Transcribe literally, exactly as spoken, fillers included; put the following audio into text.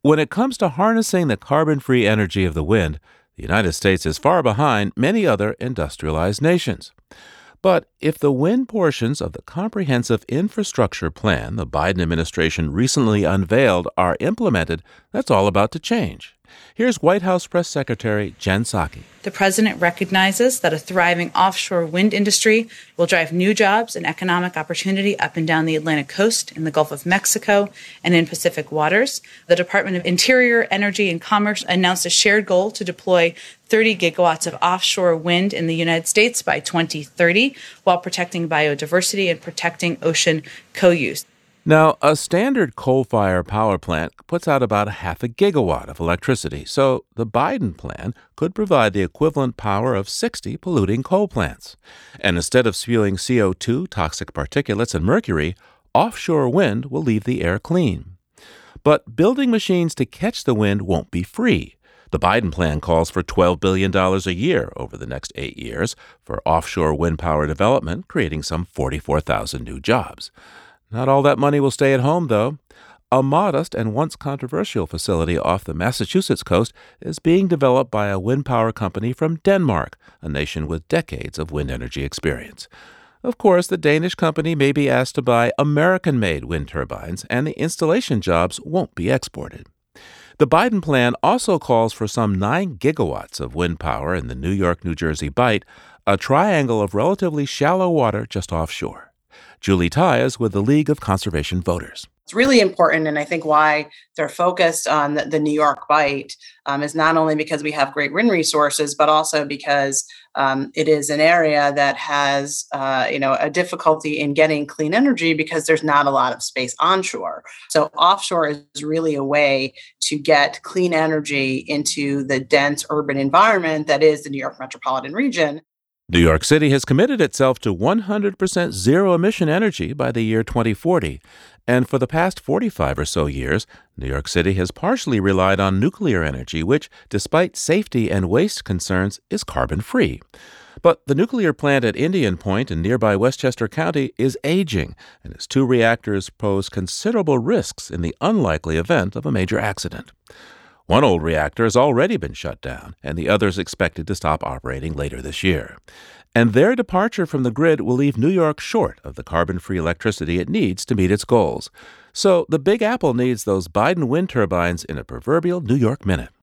When it comes to harnessing the carbon-free energy of the wind, the United States is far behind many other industrialized nations. But if the wind portions of the comprehensive infrastructure plan the Biden administration recently unveiled are implemented, that's all about to change. Here's White House Press Secretary Jen Psaki. The president recognizes that a thriving offshore wind industry will drive new jobs and economic opportunity up and down the Atlantic coast, in the Gulf of Mexico, and in Pacific waters. The Department of Interior, Energy, and Commerce announced a shared goal to deploy thirty gigawatts of offshore wind in the United States by twenty thirty, while protecting biodiversity and protecting ocean co-use. Now, a standard coal-fired power plant puts out about a half a gigawatt of electricity, so the Biden plan could provide the equivalent power of sixty polluting coal plants. And instead of spewing C O two, toxic particulates, and mercury, offshore wind will leave the air clean. But building machines to catch the wind won't be free. The Biden plan calls for twelve billion dollars a year over the next eight years for offshore wind power development, creating some forty-four thousand new jobs. Not all that money will stay at home, though. A modest and once controversial facility off the Massachusetts coast is being developed by a wind power company from Denmark, a nation with decades of wind energy experience. Of course, the Danish company may be asked to buy American-made wind turbines, and the installation jobs won't be exported. The Biden plan also calls for some nine gigawatts of wind power in the New York-New Jersey Bight, a triangle of relatively shallow water just offshore. Julie Tai is with the League of Conservation Voters. It's really important, and I think why they're focused on the, the New York Bight um, is not only because we have great wind resources, but also because um, it is an area that has, uh, you know, a difficulty in getting clean energy because there's not a lot of space onshore. So offshore is really a way to get clean energy into the dense urban environment that is the New York metropolitan region. New York City has committed itself to one hundred percent zero-emission energy by the year twenty forty, and for the past forty-five or so years, New York City has partially relied on nuclear energy, which, despite safety and waste concerns, is carbon-free. But the nuclear plant at Indian Point in nearby Westchester County is aging, and its two reactors pose considerable risks in the unlikely event of a major accident. One old reactor has already been shut down, and the other is expected to stop operating later this year. And their departure from the grid will leave New York short of the carbon-free electricity it needs to meet its goals. So the Big Apple needs those Biden wind turbines in a proverbial New York minute.